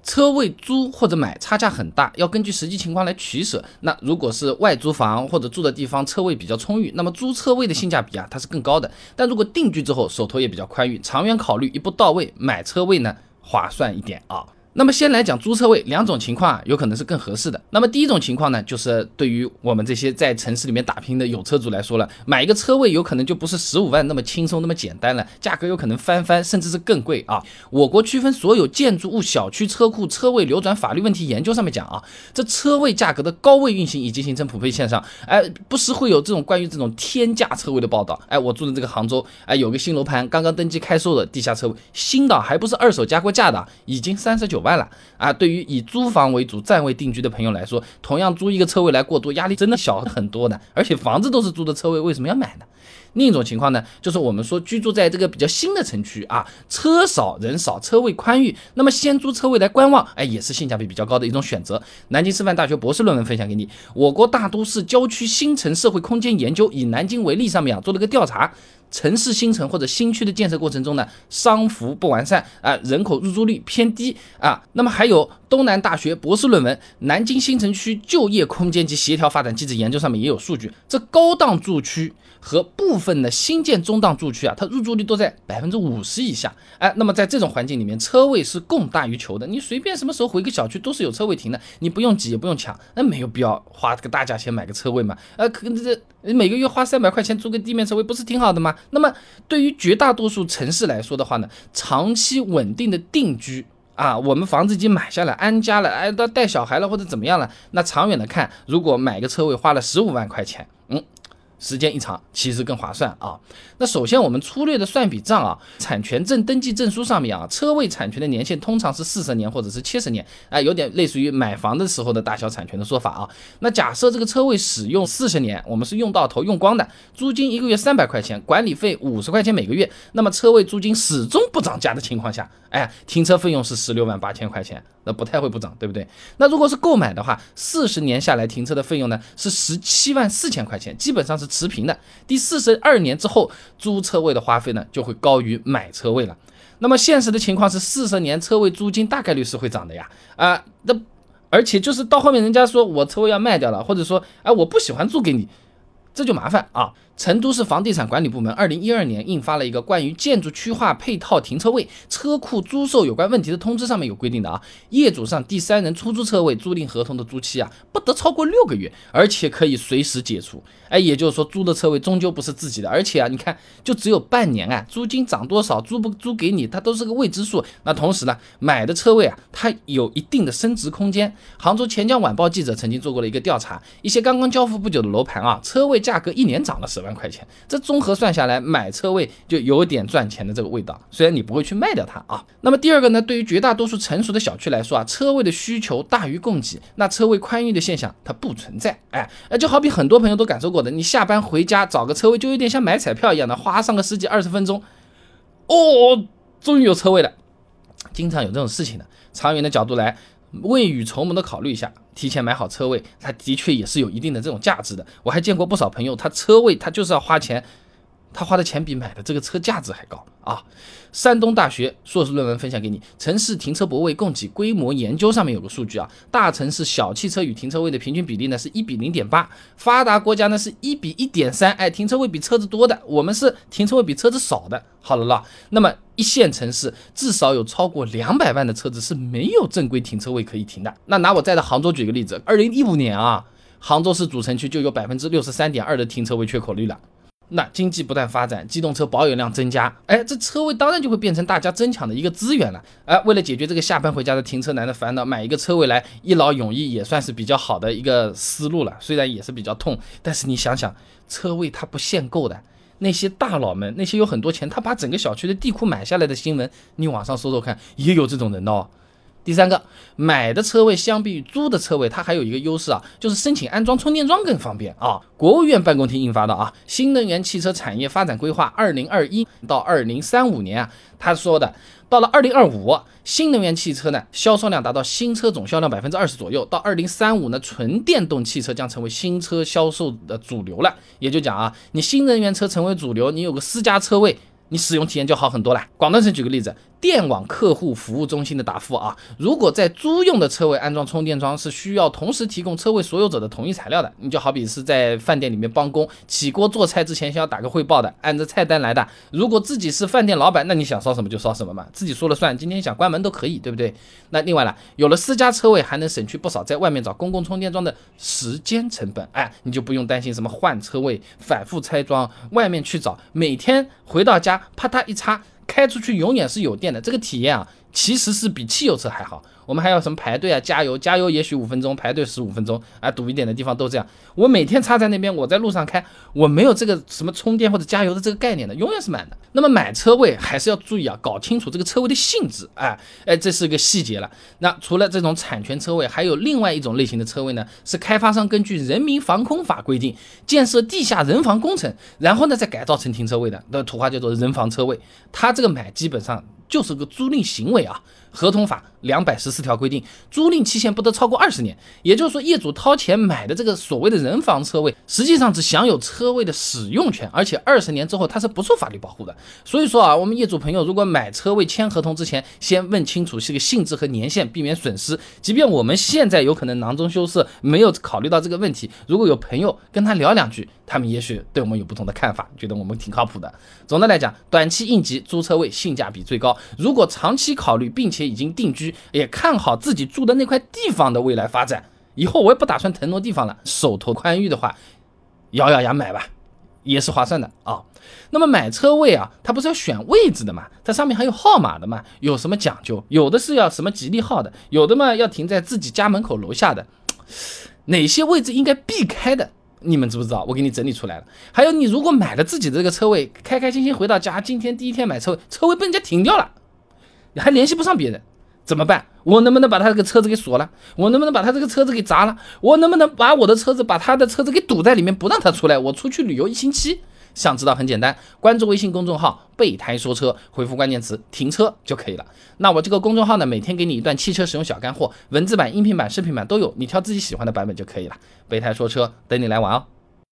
车位租或者买差价很大，要根据实际情况来取舍。那如果是外租房或者住的地方车位比较充裕，那么租车位的性价比它是更高的。但如果定居之后手头也比较宽裕，长远考虑一步到位，买车位呢划算一点啊。那么先来讲租车位，两种情况有可能是更合适的。那么第一种情况呢，就是对于我们这些在城市里面打拼的有车主来说了，买一个车位有可能就不是15万那么轻松那么简单了，价格有可能翻番，甚至是更贵啊。我国区分所有建筑物、小区、车库、车位流转法律问题研究上面讲啊，这车位价格的高位运行已经形成普遍现象，不时会有这种关于这种天价车位的报道。我住的这个杭州，有个新楼盘刚刚登记开售的地下车位，新的还不是二手加过价的，已经39万了啊！对于以租房为主、暂未定居的朋友来说，同样租一个车位来过渡，压力真的小很多的。而且房子都是租的车位，为什么要买呢？另一种情况呢，就是我们说居住在这个比较新的城区啊，车少人少，车位宽裕，那么先租车位来观望，也是性价比比较高的一种选择。南京师范大学博士论文分享给你，我国大都市郊区新城社会空间研究以南京为例上面做了个调查。城市新城或者新区的建设过程中呢，商服不完善人口入住率偏低那么还有东南大学博士论文《南京新城区就业空间及协调发展机制研究》上面也有数据，这高档住区和部分的新建中档住区它入住率都在50%以下。那么在这种环境里面，车位是供大于求的，你随便什么时候回个小区都是有车位停的，你不用挤也不用抢，那没有必要花这个大价钱买个车位嘛？每个月花300块钱租个地面车位不是挺好的吗？那么对于绝大多数城市来说的话呢，长期稳定的定居我们房子已经买下来安家了，到带小孩了或者怎么样了，那长远的看，如果买个车位花了15万块钱，时间一长其实更划算啊。那首先我们粗略的算笔账产权证登记证书上面车位产权的年限通常是40年或者是70年，有点类似于买房的时候的大小产权的说法那假设这个车位使用40年，我们是用到头用光的，租金一个月300块钱，管理费50块钱每个月，那么车位租金始终不涨价的情况下，停车费用是16万8千块钱，那不太会不涨，对不对？那如果是购买的话，40年下来停车的费用呢是17万4千块钱，基本上是持平的。第42年之后，租车位的花费呢就会高于买车位了。那么现实的情况是，40年车位租金大概率是会涨的呀而且就是到后面人家说我车位要卖掉了，或者说我不喜欢租给你，这就麻烦成都市房地产管理部门2012年印发了一个关于建筑区划配套停车位、车库租售有关问题的通知，上面有规定的业主上第三人出租车位租赁合同的租期不得超过6个月，而且可以随时解除。也就是说租的车位终究不是自己的，而且你看就只有半年租金涨多少，租不租给你它都是个未知数。那同时呢，买的车位它有一定的升值空间。杭州钱江晚报记者曾经做过了一个调查，一些刚刚交付不久的楼盘车位价格1年涨了10万块钱，这综合算下来，买车位就有点赚钱的这个味道，虽然你不会去卖掉它那么第二个呢，对于绝大多数成熟的小区来说车位的需求大于供给，那车位宽裕的现象它不存在。就好比很多朋友都感受过的，你下班回家找个车位就有点像买彩票一样的，花上个10几20分钟，终于有车位了。经常有这种事情的，长远的角度来未雨绸缪的考虑一下，提前买好车位，它的确也是有一定的这种价值的。我还见过不少朋友，他车位他就是要花钱，他花的钱比买的这个车价值还高山东大学硕士论文分享给你，城市停车泊位供给规模研究上面有个数据大城市小汽车与停车位的平均比例呢是1比0.8，发达国家呢是1比1.3，停车位比车子多的，我们是停车位比车子少的。好了那么一线城市至少有超过200万的车子是没有正规停车位可以停的。那拿我在的杭州举个例子，2015年杭州市主城区就有 63.2% 的停车位缺口率了。那经济不断发展，机动车保有量增加，这车位当然就会变成大家争抢的一个资源了。为了解决这个下班回家的停车难的烦恼，买一个车位来一劳永逸也算是比较好的一个思路了，虽然也是比较痛，但是你想想，车位它不限购的，那些大佬们，那些有很多钱，他把整个小区的地库买下来的新闻，你网上搜搜看，也有这种人的第三个，买的车位相比于租的车位，它还有一个优势就是申请安装充电桩更方便国务院办公厅印发的新能源汽车产业发展规划2021到2035年他说的，到了2025，新能源汽车呢销售量达到新车总销量20%左右，到2035呢，纯电动汽车将成为新车销售的主流了。也就讲你新能源车成为主流，你有个私家车位，你使用体验就好很多了。广东省举个例子， 电网客户服务中心的答复啊，如果在租用的车位安装充电桩是需要同时提供车位所有者的同意材料的，你就好比是在饭店里面帮工，起锅做菜之前先要打个汇报的，按着菜单来的。如果自己是饭店老板，那你想烧什么就烧什么嘛，自己说了算，今天想关门都可以，对不对？那另外了，有了私家车位还能省去不少在外面找公共充电桩的时间成本，你就不用担心什么换车位、反复拆装，外面去找，每天回到家啪嗒一插，开出去永远是有电的，这个体验啊，其实是比汽油车还好。我们还要什么排队啊，加油也许5分钟，排队15分钟啊，堵一点的地方都这样。我每天插在那边，我在路上开，我没有这个什么充电或者加油的这个概念的，永远是满的。那么买车位还是要注意啊，搞清楚这个车位的性质，这是个细节了。那除了这种产权车位，还有另外一种类型的车位呢，是开发商根据人民防空法规定建设地下人防工程，然后呢再改造成停车位的，那土话叫做人防车位。它这个买基本上就是个租赁行为啊。合同法214条规定，租赁期限不得超过20年。也就是说，业主掏钱买的这个所谓的人防车位，实际上只享有车位的使用权，而且20年之后它是不受法律保护的。所以说啊，我们业主朋友如果买车位签合同之前，先问清楚这个性质和年限，避免损失。即便我们现在有可能囊中羞涩，没有考虑到这个问题，如果有朋友跟他聊2句，他们也许对我们有不同的看法，觉得我们挺靠谱的。总的来讲，短期应急租车位性价比最高，如果长期考虑并且已经定居，也看好自己住的那块地方的未来发展，以后我也不打算腾挪地方了，手头宽裕的话，咬咬牙买吧，也是划算的啊。那么买车位啊，它不是要选位置的嘛，它上面还有号码的嘛，有什么讲究？有的是要什么吉利号的，有的嘛要停在自己家门口楼下的，哪些位置应该避开的？你们知不知道？我给你整理出来了。还有，你如果买了自己的这个车位，开开心心回到家，今天第一天买车位，车位被人家停掉了，你还联系不上别人，怎么办？我能不能把他这个车子给锁了？我能不能把他这个车子给砸了？我能不能把我的车子把他的车子给堵在里面，不让他出来？我出去旅游1星期。想知道很简单，关注微信公众号备胎说车，回复关键词停车就可以了。那我这个公众号呢，每天给你一段汽车使用小干货，文字版、音频版、视频版都有，你挑自己喜欢的版本就可以了。备胎说车，等你来玩哦。